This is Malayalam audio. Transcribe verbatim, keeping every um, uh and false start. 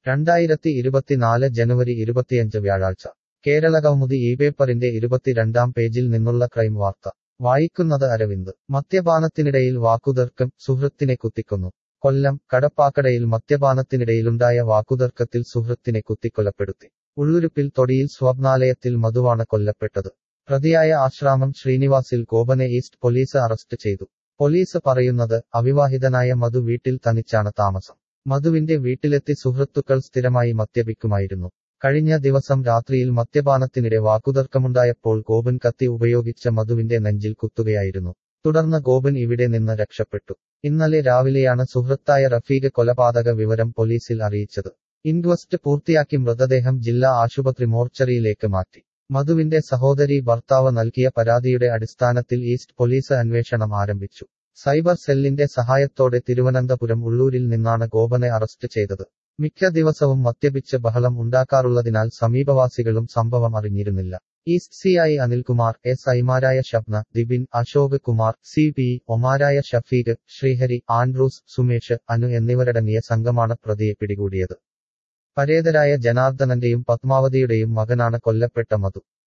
രണ്ടായിരത്തി ഇരുപത്തിനാല് ജനുവരി ഇരുപത്തിയഞ്ച് വ്യാഴാഴ്ച കേരളകൗമുദി ഈ പേപ്പറിന്റെ ഇരുപത്തിരണ്ടാം പേജിൽ നിന്നുള്ള ക്രൈം വാർത്ത വായിക്കുന്നത് അരവിന്ദ് മദ്യപാനത്തിനിടയിൽ വാക്കുതർക്കം സുഹൃത്തിനെ കുത്തിക്കൊന്നു കൊല്ലം കടപ്പാക്കടയിൽ മദ്യപാനത്തിനിടയിലുണ്ടായ വാക്കുതർക്കത്തിൽ സുഹൃത്തിനെ കുത്തിക്കൊലപ്പെടുത്തി ഉള്ളുരുപ്പിൽ തൊടിയിൽ സ്വപ്നാലയത്തിൽ മധുവാണ് കൊല്ലപ്പെട്ടത് പ്രതിയായ ആശ്രാമം ശ്രീനിവാസിൽ ഗോപനെ ഈസ്റ്റ് പോലീസ് അറസ്റ്റ് ചെയ്തു പോലീസ് പറയുന്നത് അവിവാഹിതനായ മധു വീട്ടിൽ തനിച്ചാണ് താമസം മധുവിന്റെ വീട്ടിലെത്തി സുഹൃത്തുക്കൾ സ്ഥിരമായി മദ്യപിക്കുമായിരുന്നു കഴിഞ്ഞ ദിവസം രാത്രിയിൽ മദ്യപാനത്തിനിടെ വാക്കുതർക്കമുണ്ടായപ്പോൾ ഗോപൻ കത്തി ഉപയോഗിച്ച മധുവിന്റെ നെഞ്ചിൽ കുത്തുകയായിരുന്നു തുടർന്ന് ഗോപൻ ഇവിടെ നിന്ന് രക്ഷപ്പെട്ടു ഇന്നലെ രാവിലെയാണ് സുഹൃത്തായ റഫീഖ് കൊലപാതക വിവരം പോലീസിൽ അറിയിച്ചത് ഇൻക്വസ്റ്റ് പൂർത്തിയാക്കി മൃതദേഹം ജില്ലാ ആശുപത്രി മോർച്ചറിയിലേക്ക് മാറ്റി മധുവിന്റെ സഹോദരി ഭർത്താവ് നൽകിയ പരാതിയുടെ അടിസ്ഥാനത്തിൽ ഈസ്റ്റ് പോലീസ് അന്വേഷണം ആരംഭിച്ചു സൈബർ സെല്ലിന്റെ സഹായത്തോടെ തിരുവനന്തപുരം ഉള്ളൂരിൽ നിന്നാണ് ഗോപനെ അറസ്റ്റ് ചെയ്തത് മിക്ക ദിവസവും മദ്യപിച്ച് ബഹളം ഉണ്ടാക്കാറുള്ളതിനാൽ സമീപവാസികളും സംഭവം അറിഞ്ഞിരുന്നില്ല east C I Anilkumar S ഐമാരായ ഷബ്ന ദിബിൻ അശോക് കുമാർ സി പി ഒമാരായ ഷഫീഖ് ശ്രീഹരി ആൻഡ്രൂസ് സുമേഷ് അനു എന്നിവരടങ്ങിയ സംഘമാണ് പ്രതിയെ പിടികൂടിയത് പരേതരായ ജനാർദ്ദനന്റെയും പത്മാവതിയുടെയും മകനാണ് കൊല്ലപ്പെട്ട മധു